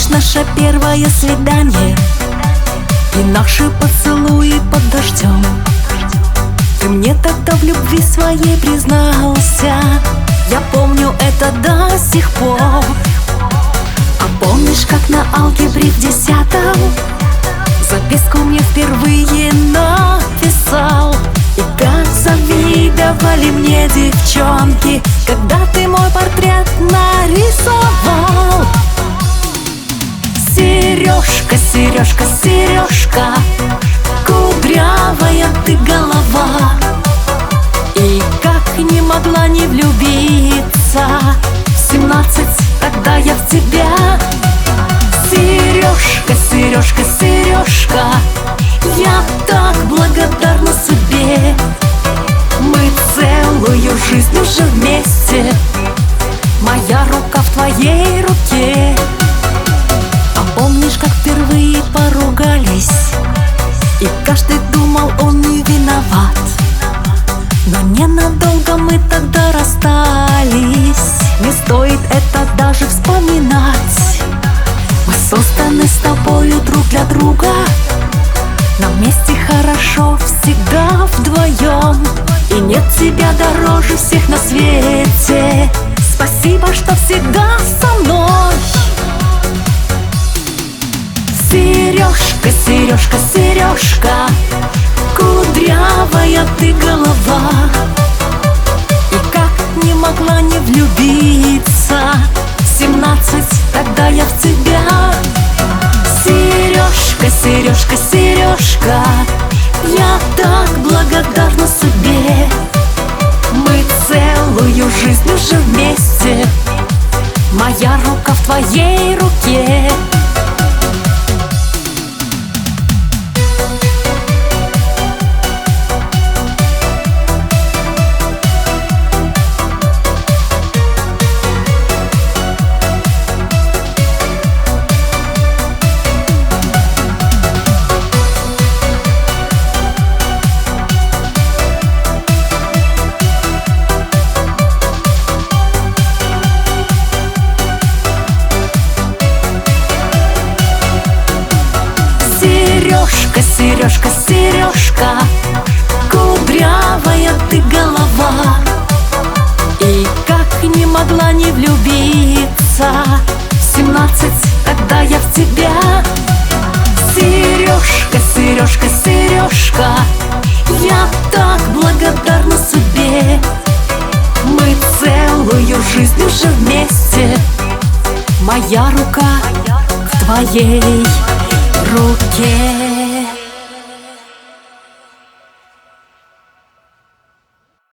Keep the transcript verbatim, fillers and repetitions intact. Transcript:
Помнишь наше первое свидание и наши поцелуи под дождем? Ты мне тогда в любви своей признался. Я помню это до сих пор. А помнишь, как на алгебре в десятом записку мне впервые написал? И как завидовали мне девчонки, когда ты мой портрет нарисовал. Сережка, сережка, сережка, кудрявая ты голова. И как не могла не влюбиться в семнадцать, тогда я в тебя. Сережка, сережка, сережка, я так благодарна судьбе. Мы целую жизнь уже вместе, моя рука в твоей руке. А помнишь, как впервые поругались, и каждый думал, он не виноват? Но ненадолго мы тогда расстались, не стоит это даже вспоминать. Мы созданы с тобою друг для друга, нам вместе хорошо всегда вдвоем. И нет тебя дороже всех на свете. Спасибо, что всегда со мной. Сережка, сережка, сережка, кудрявая ты голова. И как не могла не влюбиться в семнадцать, тогда я в тебя. Сережка, сережка, сережка, я так благодарна судьбе. Мы целую жизнь уже вместе, моя рука в твоей руке. Сережка, сережка, сережка, кудрявая ты голова. И как не могла не влюбиться в семнадцать, тогда я в тебя. Сережка, сережка, сережка, я так благодарна судьбе. Мы целую жизнь уже вместе, моя рука в твоей руке.